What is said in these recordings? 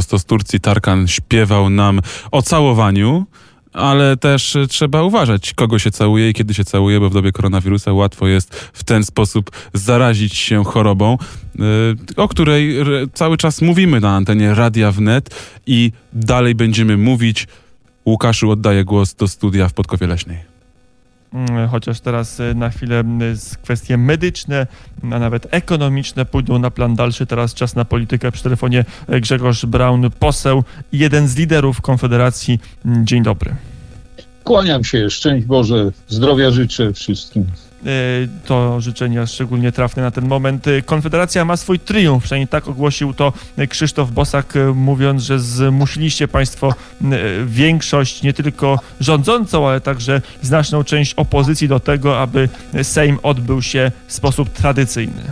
prosto z Turcji Tarkan śpiewał nam o całowaniu, ale też trzeba uważać, kogo się całuje i kiedy się całuje, bo w dobie koronawirusa łatwo jest w ten sposób zarazić się chorobą, o której cały czas mówimy na antenie Radia Wnet i dalej będziemy mówić. Łukaszu, oddaję głos do studia w Podkowie Leśnej. Chociaż teraz na chwilę kwestie medyczne, a nawet ekonomiczne pójdą na plan dalszy. Teraz czas na politykę. Przy telefonie Grzegorz Braun, poseł i jeden z liderów Konfederacji. Dzień dobry. Kłaniam się. Szczęść Boże. Zdrowia życzę wszystkim. To życzenia szczególnie trafne na ten moment. Konfederacja ma swój triumf, przynajmniej tak ogłosił to Krzysztof Bosak, mówiąc, że zmusiliście państwo większość, nie tylko rządzącą, ale także znaczną część opozycji do tego, aby Sejm odbył się w sposób tradycyjny.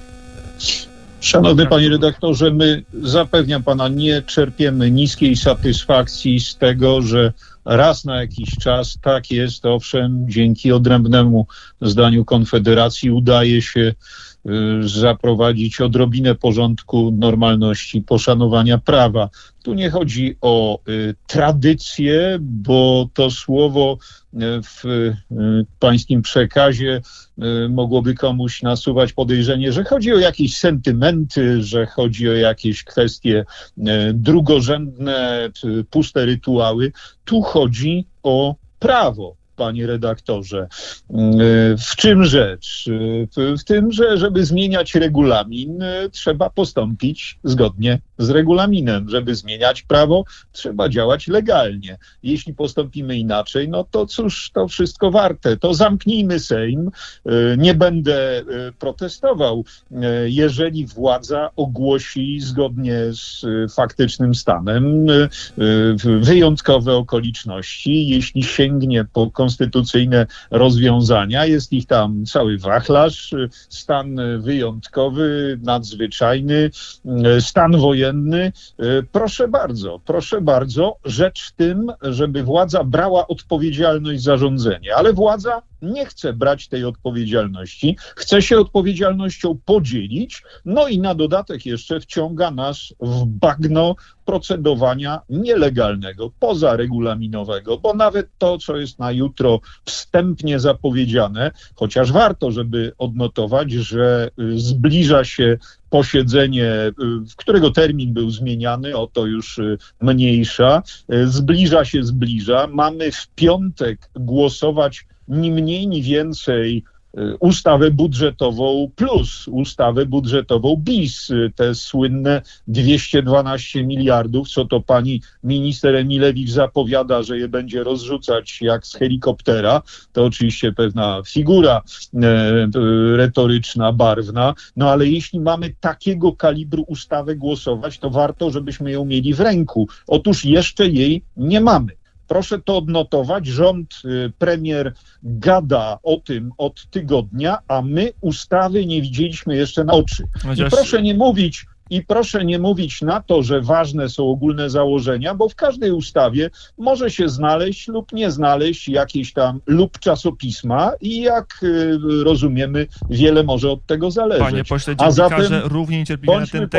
Szanowny panie redaktorze, my, zapewniam pana, nie czerpiemy niskiej satysfakcji z tego, że raz na jakiś czas, tak jest, owszem, dzięki odrębnemu zdaniu Konfederacji udaje się zaprowadzić odrobinę porządku, normalności, poszanowania prawa. Tu nie chodzi o tradycję, bo to słowo w pańskim przekazie mogłoby komuś nasuwać podejrzenie, że chodzi o jakieś sentymenty, że chodzi o jakieś kwestie drugorzędne, puste rytuały. Tu chodzi o prawo. Panie redaktorze, w czym rzecz? W tym, że żeby zmieniać regulamin, trzeba postąpić zgodnie z regulaminem. Żeby zmieniać prawo, trzeba działać legalnie. Jeśli postąpimy inaczej, no to cóż, to wszystko warte. To zamknijmy Sejm. Nie będę protestował, jeżeli władza ogłosi zgodnie z faktycznym stanem wyjątkowe okoliczności, jeśli sięgnie po konstytucyjne rozwiązania. Jest ich tam cały wachlarz. Stan wyjątkowy, nadzwyczajny, stan wojenny. Proszę bardzo, rzecz w tym, żeby władza brała odpowiedzialność za rządzenie. Ale władza nie chce brać tej odpowiedzialności, chce się odpowiedzialnością podzielić, no i na dodatek jeszcze wciąga nas w bagno procedowania nielegalnego, pozarregulaminowego, bo nawet to, co jest na jutro wstępnie zapowiedziane, chociaż warto, żeby odnotować, że zbliża się posiedzenie, w którego termin był zmieniany, o to już mniejsza, zbliża. Mamy w piątek głosować ni mniej, ni więcej ustawę budżetową plus ustawę budżetową bis, te słynne 212 miliardów, co to pani minister Emilewicz zapowiada, że je będzie rozrzucać jak z helikoptera. To oczywiście pewna figura retoryczna, barwna, no ale jeśli mamy takiego kalibru ustawę głosować, to warto, żebyśmy ją mieli w ręku. Otóż jeszcze jej nie mamy. Proszę to odnotować, rząd, premier gada o tym od tygodnia, a my ustawy nie widzieliśmy jeszcze na oczy. I proszę nie mówić na to, że ważne są ogólne założenia, bo w każdej ustawie może się znaleźć lub nie znaleźć jakieś tam lub czasopisma i jak rozumiemy, wiele może od tego zależeć. Panie pośle, dziennikarze równie niecierpliwie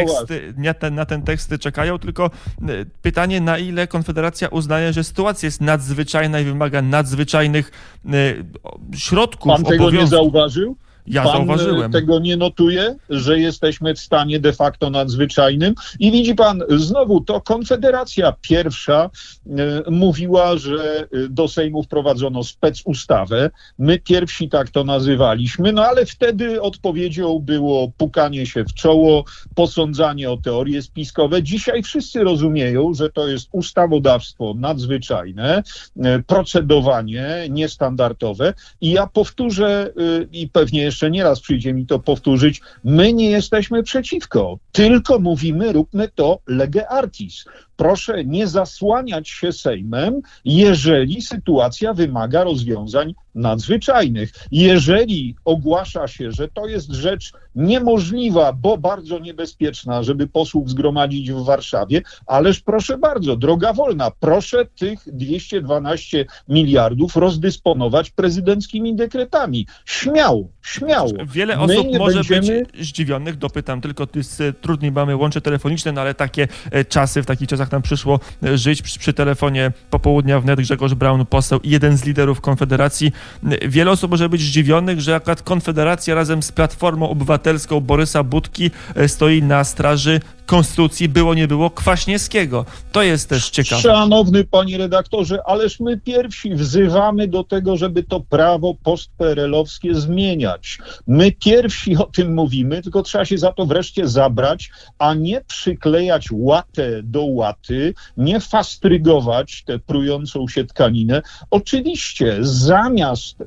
na ten tekst czekają, tylko pytanie, na ile Konfederacja uznaje, że sytuacja jest nadzwyczajna i wymaga nadzwyczajnych środków, Pan tego nie zauważył? Ja zauważyłem. Tego nie notuje, że jesteśmy w stanie de facto nadzwyczajnym. I widzi pan, znowu to Konfederacja pierwsza mówiła, że do Sejmu wprowadzono specustawę. My pierwsi tak to nazywaliśmy, no ale wtedy odpowiedzią było pukanie się w czoło, posądzanie o teorie spiskowe. Dzisiaj wszyscy rozumieją, że to jest ustawodawstwo nadzwyczajne, procedowanie niestandardowe. I ja powtórzę i pewnie jeszcze nieraz przyjdzie mi to powtórzyć, my nie jesteśmy przeciwko, tylko mówimy, róbmy to lege artis. proszę nie zasłaniać się Sejmem, jeżeli sytuacja wymaga rozwiązań nadzwyczajnych. Jeżeli ogłasza się, że to jest rzecz niemożliwa, bo bardzo niebezpieczna, żeby posłów zgromadzić w Warszawie, ależ proszę bardzo, droga wolna, proszę tych 212 miliardów rozdysponować prezydenckimi dekretami. Śmiało, śmiało. Wiele osób może być zdziwionych, dopytam tylko, trudniej mamy łącze telefoniczne, no ale takie czasy, w takich czasach nam przyszło żyć. Przy telefonie popołudnia wnet Grzegorz Braun, poseł i jeden z liderów Konfederacji. Wiele osób może być zdziwionych, że akurat Konfederacja razem z Platformą Obywatelską Borysa Budki stoi na straży konstytucji, było nie było, Kwaśniewskiego. To jest też ciekawe. Szanowny panie redaktorze, ależ my pierwsi wzywamy do tego, żeby to prawo post-PRL-owskie zmieniać. My pierwsi o tym mówimy, tylko trzeba się za to wreszcie zabrać, a nie przyklejać łatę do łaty, nie fastrygować tę prującą się tkaninę. Oczywiście zamiast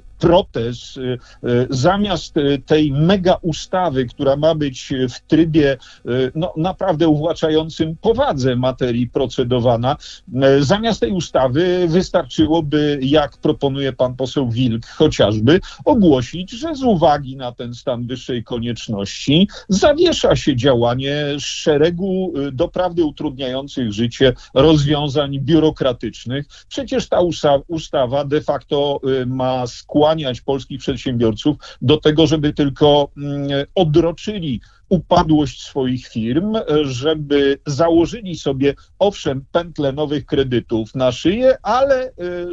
zamiast tej mega ustawy, która ma być w trybie naprawdę uwłaczającym powadze materii procedowana, zamiast tej ustawy wystarczyłoby, jak proponuje pan poseł Wilk chociażby, ogłosić, że z uwagi na ten stan wyższej konieczności zawiesza się działanie szeregu doprawdy utrudniających życie rozwiązań biurokratycznych. Przecież ta ustawa de facto ma skłaniać polskich przedsiębiorców do tego, żeby tylko odroczyli upadłość swoich firm, żeby założyli sobie, owszem, pętlę nowych kredytów na szyję, ale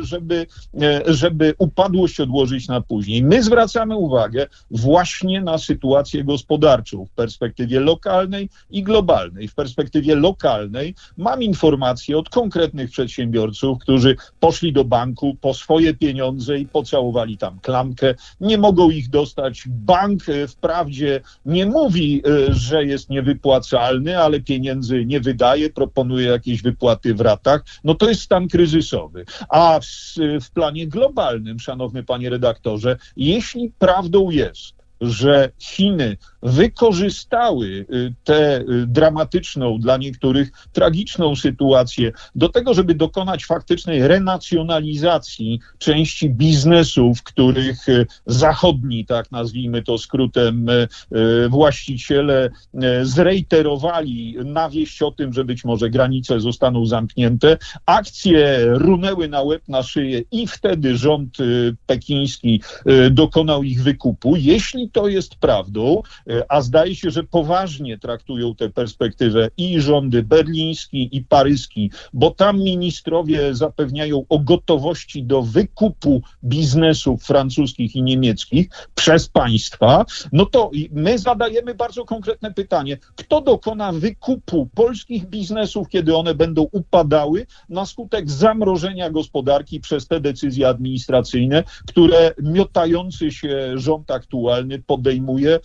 żeby upadłość odłożyć na później. My zwracamy uwagę właśnie na sytuację gospodarczą w perspektywie lokalnej i globalnej. W perspektywie lokalnej mam informacje od konkretnych przedsiębiorców, którzy poszli do banku po swoje pieniądze i pocałowali tam klamkę. Nie mogą ich dostać. Bank wprawdzie nie mówi, że jest niewypłacalny, ale pieniędzy nie wydaje, proponuje jakieś wypłaty w ratach. No to jest stan kryzysowy. A w planie globalnym, szanowny panie redaktorze, jeśli prawdą jest, że Chiny wykorzystały tę dramatyczną, dla niektórych tragiczną sytuację do tego, żeby dokonać faktycznej renacjonalizacji części biznesów, których zachodni, tak nazwijmy to skrótem, właściciele zrejterowali na wieść o tym, że być może granice zostaną zamknięte. Akcje runęły na łeb, na szyję i wtedy rząd pekiński dokonał ich wykupu. Jeśli to jest prawdą, a zdaje się, że poważnie traktują tę perspektywę i rządy berliński i paryski, bo tam ministrowie zapewniają o gotowości do wykupu biznesów francuskich i niemieckich przez państwa, no to my zadajemy bardzo konkretne pytanie. Kto dokona wykupu polskich biznesów, kiedy one będą upadały na skutek zamrożenia gospodarki przez te decyzje administracyjne, które miotający się rząd aktualny podejmuje,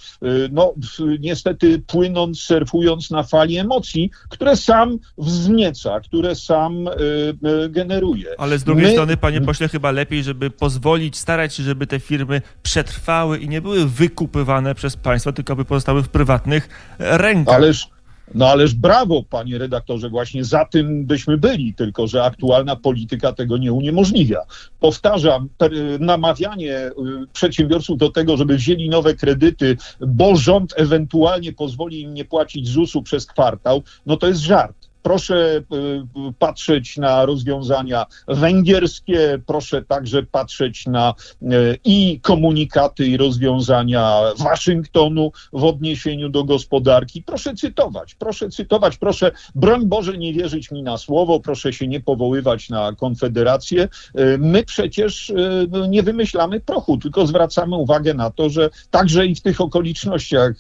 niestety płynąc, surfując na fali emocji, które sam wznieca, które sam generuje. Ale z drugiej strony, panie pośle, chyba lepiej, żeby pozwolić, starać się, żeby te firmy przetrwały i nie były wykupywane przez państwo, tylko by pozostały w prywatnych rękach. Ależ brawo, panie redaktorze, właśnie za tym byśmy byli, tylko że aktualna polityka tego nie uniemożliwia. Powtarzam, namawianie przedsiębiorców do tego, żeby wzięli nowe kredyty, bo rząd ewentualnie pozwoli im nie płacić ZUS-u przez kwartał, no to jest żart. Proszę patrzeć na rozwiązania węgierskie, proszę także patrzeć na i komunikaty, i rozwiązania Waszyngtonu w odniesieniu do gospodarki. Proszę cytować, proszę, broń Boże, nie wierzyć mi na słowo, proszę się nie powoływać na Konfederację. My przecież nie wymyślamy prochu, tylko zwracamy uwagę na to, że także i w tych okolicznościach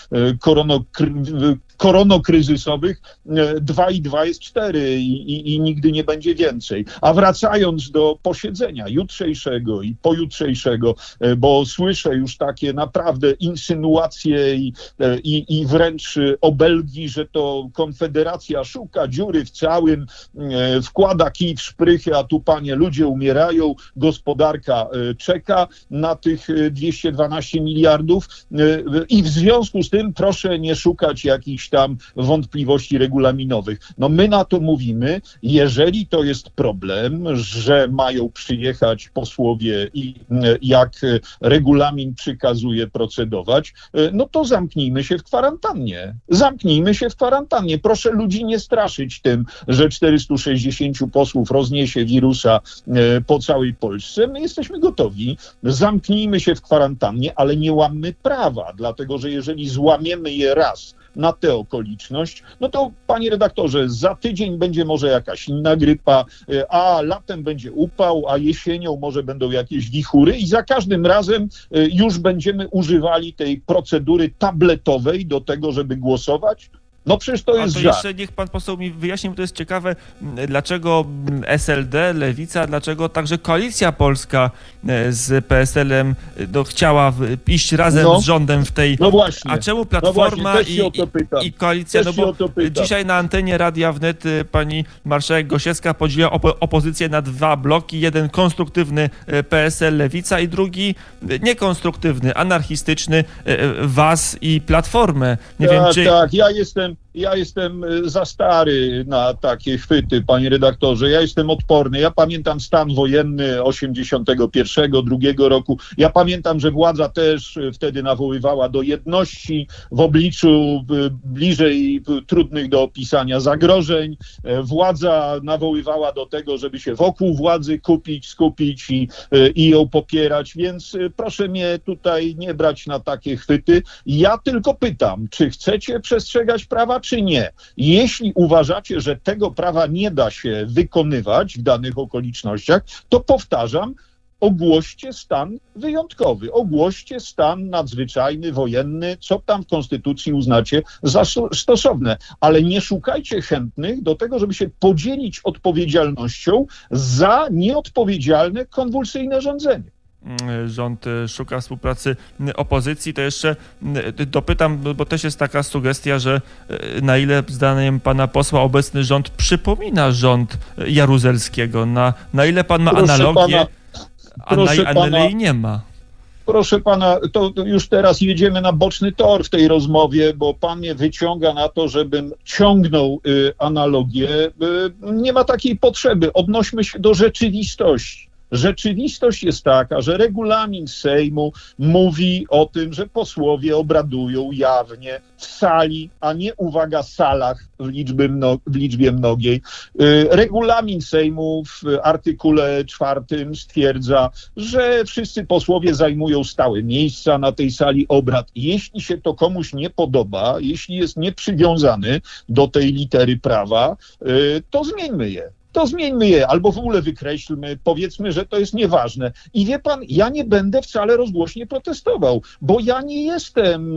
koronokryzysowych 2 i 2 jest 4 i nigdy nie będzie więcej. A wracając do posiedzenia jutrzejszego i pojutrzejszego, bo słyszę już takie naprawdę insynuacje i wręcz obelgi, że to Konfederacja szuka dziury w całym, wkłada kij w szprychy, a tu panie ludzie umierają, gospodarka czeka na tych 212 miliardów i w związku z tym proszę nie szukać jakichś jakichś tam wątpliwości regulaminowych. No my na to mówimy, jeżeli to jest problem, że mają przyjechać posłowie i jak regulamin przykazuje procedować, no to zamknijmy się w kwarantannie. Zamknijmy się w kwarantannie. Proszę ludzi nie straszyć tym, że 460 posłów rozniesie wirusa po całej Polsce. My jesteśmy gotowi. Zamknijmy się w kwarantannie, ale nie łammy prawa, dlatego że jeżeli złamiemy je raz na tę okoliczność, no to, panie redaktorze, za tydzień będzie może jakaś inna grypa, a latem będzie upał, a jesienią może będą jakieś wichury i za każdym razem już będziemy używali tej procedury tabletowej do tego, żeby głosować. No przecież to jest żart. Jeszcze niech pan poseł mi wyjaśni, bo to jest ciekawe, dlaczego SLD, Lewica, dlaczego także Koalicja Polska z PSL-em chciała iść razem z rządem w tej... No właśnie. A czemu Platforma i Koalicja? No bo dzisiaj na antenie Radia Wnet pani marszałek Gosiewska podzieliła opozycję na dwa bloki. Jeden konstruktywny PSL, Lewica i drugi niekonstruktywny, anarchistyczny Was i Platformę. Nie wiem, czy... Tak, ja jestem za stary na takie chwyty, panie redaktorze. Ja jestem odporny. Ja pamiętam stan wojenny 81, 2 roku. Ja pamiętam, że władza też wtedy nawoływała do jedności w obliczu bliżej trudnych do opisania zagrożeń. Władza nawoływała do tego, żeby się wokół władzy skupić i ją popierać. Więc proszę mnie tutaj nie brać na takie chwyty. Ja tylko pytam, czy chcecie przestrzegać prawa, czy nie. Jeśli uważacie, że tego prawa nie da się wykonywać w danych okolicznościach, to powtarzam, ogłoście stan wyjątkowy, ogłoście stan nadzwyczajny, wojenny, co tam w Konstytucji uznacie za stosowne, ale nie szukajcie chętnych do tego, żeby się podzielić odpowiedzialnością za nieodpowiedzialne, konwulsyjne rządzenie. Rząd szuka współpracy opozycji, to jeszcze dopytam, bo też jest taka sugestia, że na ile zdaniem pana posła obecny rząd przypomina rząd Jaruzelskiego, na ile pan ma analogię, a na ile jej nie ma. Proszę pana, to już teraz jedziemy na boczny tor w tej rozmowie, bo pan mnie wyciąga na to, żebym ciągnął analogię. Nie ma takiej potrzeby. Odnośmy się do rzeczywistości. Rzeczywistość jest taka, że regulamin Sejmu mówi o tym, że posłowie obradują jawnie w sali, a nie, uwaga, salach w liczbie mnogiej. Regulamin Sejmu w artykule 4 stwierdza, że wszyscy posłowie zajmują stałe miejsca na tej sali obrad. Jeśli się to komuś nie podoba, jeśli jest nieprzywiązany do tej litery prawa, to zmieńmy je, albo w ogóle wykreślmy, powiedzmy, że to jest nieważne. I wie pan, ja nie będę wcale rozgłośnie protestował, bo ja nie jestem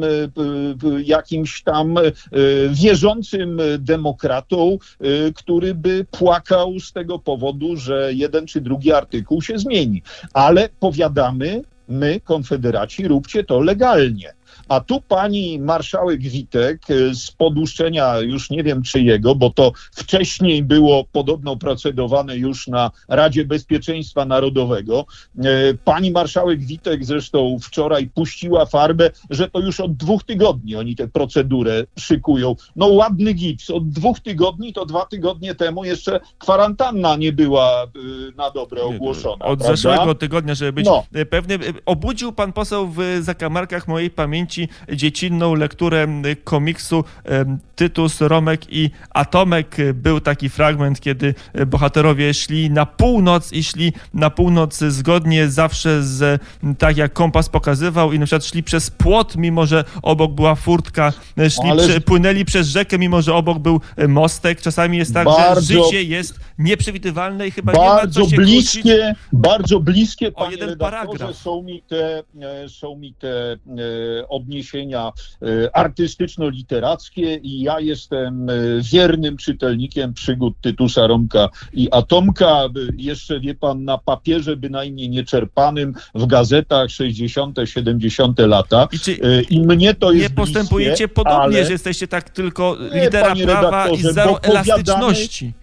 jakimś tam wierzącym demokratą, który by płakał z tego powodu, że jeden czy drugi artykuł się zmieni. Ale powiadamy, my, konfederaci, róbcie to legalnie. A tu pani marszałek Witek z poduszczenia już nie wiem czyjego, bo to wcześniej było podobno procedowane już na Radzie Bezpieczeństwa Narodowego. Pani marszałek Witek zresztą wczoraj puściła farbę, że to już od 2 tygodni oni tę procedurę szykują. No ładny gips, od 2 tygodni to 2 tygodnie temu jeszcze kwarantanna nie była na dobre ogłoszona. Od prawda? Zeszłego tygodnia, żeby być pewny. Obudził pan poseł w zakamarkach mojej pamięci dziecinną lekturę komiksu Tytus, Romek i Atomek. Był taki fragment, kiedy bohaterowie szli na północ zgodnie zawsze tak jak kompas pokazywał i na przykład szli przez płot, mimo że obok była furtka, płynęli przez rzekę, mimo że obok był mostek. Czasami jest tak, że życie jest nieprzewidywalne i chyba nie ma co się kłócić. Bardzo bliskie, panie jeden redaktorze, paragraf. są mi te odniesienia artystyczno-literackie i ja jestem wiernym czytelnikiem przygód Tytusa, Romka i Atomka. Jeszcze, wie pan, na papierze bynajmniej nieczerpanym, w gazetach 60., 70. lata. I mnie to jest nie postępujecie bliskie, podobnie, ale... że jesteście tak tylko litera prawa i zero elastyczności.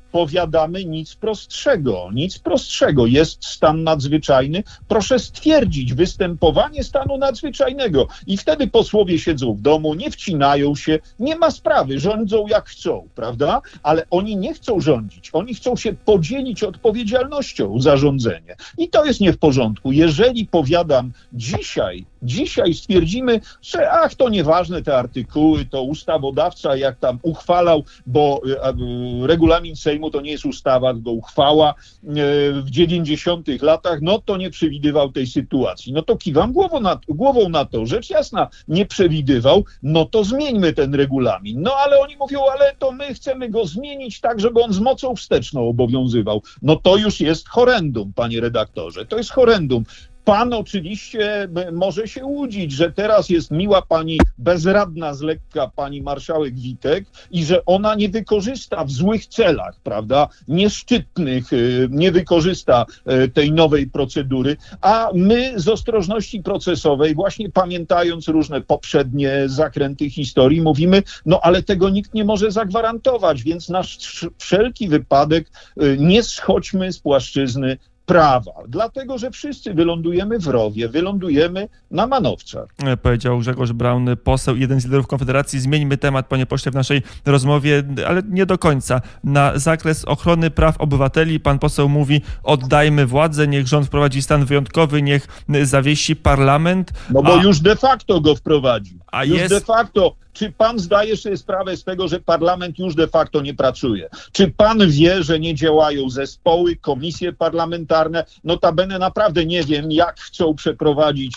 powiadamy nic prostszego. Nic prostszego. Jest stan nadzwyczajny. Proszę stwierdzić występowanie stanu nadzwyczajnego. I wtedy posłowie siedzą w domu, nie wcinają się, nie ma sprawy, rządzą jak chcą, prawda? Ale oni nie chcą rządzić. Oni chcą się podzielić odpowiedzialnością za rządzenie. I to jest nie w porządku. Jeżeli, powiadam, dzisiaj stwierdzimy, że to nieważne te artykuły, to ustawodawca jak tam uchwalał, bo regulamin Sejmu to nie jest ustawa, tylko uchwała w 90 latach, no to nie przewidywał tej sytuacji. No to kiwam głową na to, rzecz jasna, nie przewidywał, no to zmieńmy ten regulamin. No ale oni mówią, ale to my chcemy go zmienić tak, żeby on z mocą wsteczną obowiązywał. No to już jest horrendum, panie redaktorze, to jest horrendum. Pan oczywiście może się łudzić, że teraz jest miła pani bezradna z lekka, pani marszałek Witek i że ona nie wykorzysta w złych celach, prawda, nieszczytnych, nie wykorzysta tej nowej procedury, a my z ostrożności procesowej, właśnie pamiętając różne poprzednie zakręty historii, mówimy, no ale tego nikt nie może zagwarantować, więc na wszelki wypadek nie schodźmy z płaszczyzny prawa, dlatego, że wszyscy wylądujemy w rowie, wylądujemy na manowcach. Powiedział Grzegorz Braun, poseł, jeden z liderów Konfederacji. Zmieńmy temat, panie pośle, w naszej rozmowie, ale nie do końca. Na zakres ochrony praw obywateli pan poseł mówi, oddajmy władzę, niech rząd wprowadzi stan wyjątkowy, niech zawiesi parlament. No bo już de facto go wprowadził. De facto. Czy pan zdaje sobie sprawę z tego, że parlament już de facto nie pracuje? Czy pan wie, że nie działają zespoły, komisje parlamentarne? Notabene naprawdę nie wiem, jak chcą przeprowadzić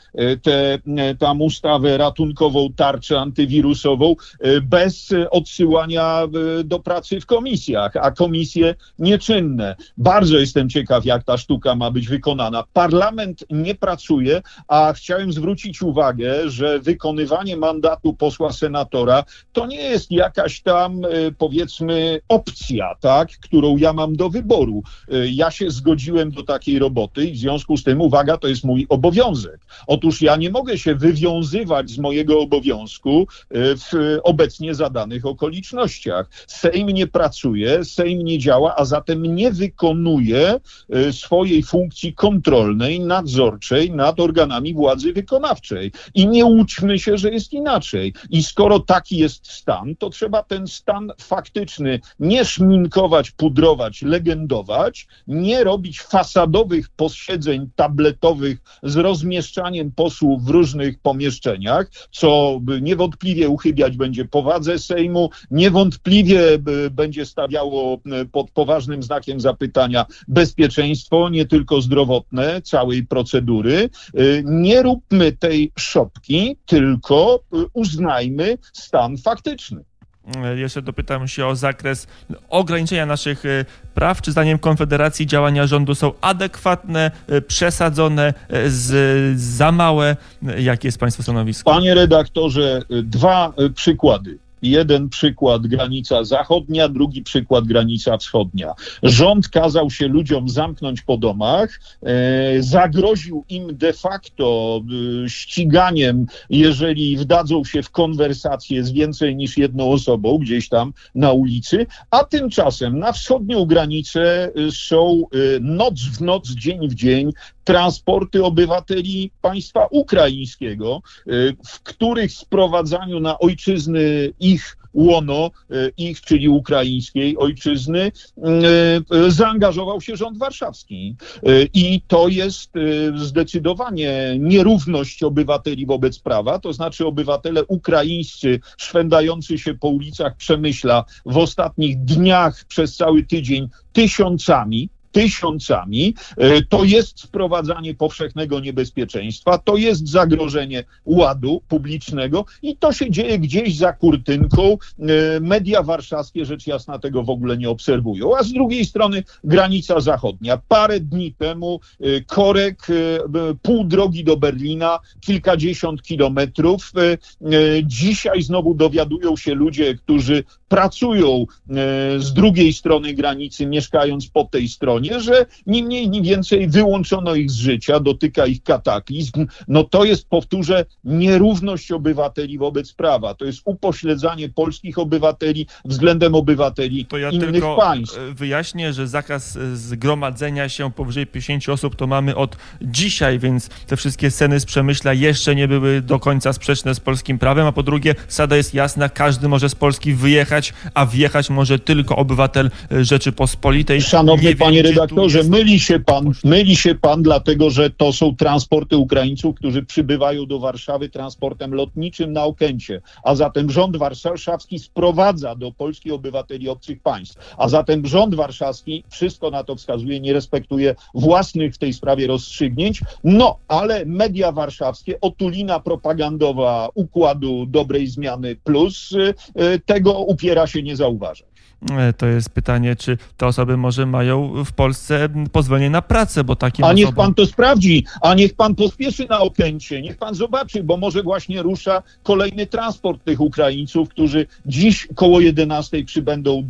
tam ustawę ratunkową, tarczę antywirusową bez odsyłania do pracy w komisjach, a komisje nieczynne. Bardzo jestem ciekaw, jak ta sztuka ma być wykonana. Parlament nie pracuje, a chciałem zwrócić uwagę, że wykonywanie mandatu posła senatora, to nie jest jakaś tam, powiedzmy, opcja, tak, którą ja mam do wyboru. Ja się zgodziłem do takiej roboty i w związku z tym, uwaga, to jest mój obowiązek. Otóż ja nie mogę się wywiązywać z mojego obowiązku w obecnie zadanych okolicznościach. Sejm nie pracuje, Sejm nie działa, a zatem nie wykonuje swojej funkcji kontrolnej, nadzorczej nad organami władzy wykonawczej. I nie łudźmy się, że jest inaczej. I skoro taki jest stan, to trzeba ten stan faktyczny nie szminkować, pudrować, legendować, nie robić fasadowych posiedzeń tabletowych z rozmieszczaniem posłów w różnych pomieszczeniach, co niewątpliwie uchybiać będzie powadze Sejmu, niewątpliwie będzie stawiało pod poważnym znakiem zapytania bezpieczeństwo, nie tylko zdrowotne, całej procedury. Nie róbmy tej szopki, tylko uznajmy stan faktyczny. Jeszcze dopytam się o zakres ograniczenia naszych praw. Czy zdaniem Konfederacji działania rządu są adekwatne, przesadzone, za małe? Jakie jest państwa stanowisko? Panie redaktorze, dwa przykłady. Jeden przykład granica zachodnia, drugi przykład granica wschodnia. Rząd kazał się ludziom zamknąć po domach, zagroził im de facto ściganiem, jeżeli wdadzą się w konwersację z więcej niż jedną osobą gdzieś tam na ulicy, a tymczasem na wschodnią granicę są noc w noc, dzień w dzień transporty obywateli państwa ukraińskiego, w których sprowadzaniu na ojczyzny ich łono, czyli ukraińskiej ojczyzny, zaangażował się rząd warszawski. I to jest zdecydowanie nierówność obywateli wobec prawa, to znaczy obywatele ukraińscy szwendający się po ulicach Przemyśla w ostatnich dniach przez cały tydzień tysiącami, to jest sprowadzanie powszechnego niebezpieczeństwa, to jest zagrożenie ładu publicznego i to się dzieje gdzieś za kurtynką. Media warszawskie rzecz jasna tego w ogóle nie obserwują. A z drugiej strony granica zachodnia. Parę dni temu korek, pół drogi do Berlina, kilkadziesiąt kilometrów. Dzisiaj znowu dowiadują się ludzie, którzy pracują z drugiej strony granicy, mieszkając po tej stronie, stronie, że ni mniej, ni więcej wyłączono ich z życia, dotyka ich kataklizm. No to jest, powtórzę, nierówność obywateli wobec prawa. To jest upośledzanie polskich obywateli względem obywateli to ja innych tylko państw. wyjaśnię, że zakaz zgromadzenia się powyżej 50 osób to mamy od dzisiaj, więc te wszystkie sceny z Przemyśla jeszcze nie były do końca sprzeczne z polskim prawem, a po drugie zasada jest jasna, każdy może z Polski wyjechać, a wjechać może tylko obywatel Rzeczypospolitej. Szanowny panie redaktorze, myli się pan, dlatego że to są transporty Ukraińców, którzy przybywają do Warszawy transportem lotniczym na Okęcie, a zatem rząd warszawski sprowadza do Polski obywateli obcych państw, a zatem rząd warszawski, wszystko na to wskazuje, nie respektuje własnych w tej sprawie rozstrzygnięć, no ale media warszawskie, otulina propagandowa układu dobrej zmiany plus, tego upiera się nie zauważa. To jest pytanie, czy te osoby może mają w Polsce pozwolenie na pracę, bo takim A niech pan to sprawdzi, a niech pan pospieszy na Okęcie, niech pan zobaczy, bo może właśnie rusza kolejny transport tych Ukraińców, którzy dziś koło 11 przybędą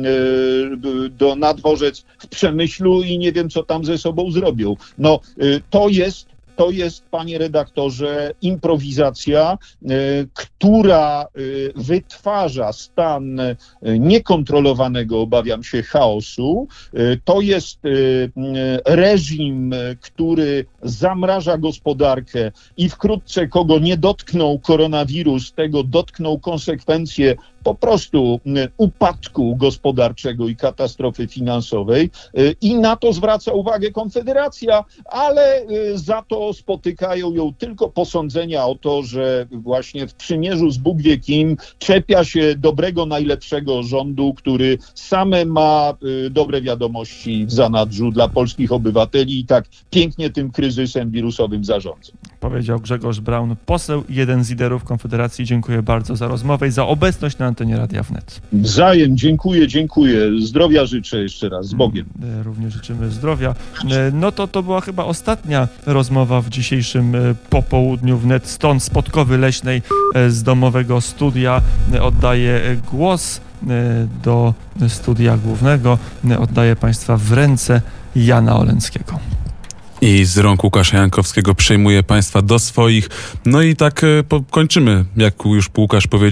na dworzec w Przemyślu i nie wiem, co tam ze sobą zrobią. No, to jest, panie redaktorze, improwizacja, która wytwarza stan niekontrolowanego, obawiam się, chaosu. To jest reżim, który zamraża gospodarkę i wkrótce, kogo nie dotknął koronawirus, tego dotkną konsekwencje po prostu upadku gospodarczego i katastrofy finansowej. I na to zwraca uwagę Konfederacja, ale za to spotykają ją tylko posądzenia o to, że właśnie w przymierzu z Bóg wie kim czepia się dobrego, najlepszego rządu, który same ma dobre wiadomości w zanadrzu dla polskich obywateli i tak pięknie tym kryzysem wirusowym zarządza. Powiedział Grzegorz Braun, poseł, jeden z liderów Konfederacji. Dziękuję bardzo za rozmowę i za obecność na antenie Radia Wnet. Wzajem, dziękuję. Zdrowia życzę jeszcze raz, z Bogiem. Również życzymy zdrowia. No to była chyba ostatnia rozmowa w dzisiejszym popołudniu Wnet. Stąd z Podkowy Leśnej, z domowego studia oddaję głos do studia głównego. Oddaję Państwa w ręce Jana Oleńskiego. I z rąk Łukasza Jankowskiego przejmuje państwa do swoich. No i tak kończymy, jak już Łukasz powiedział.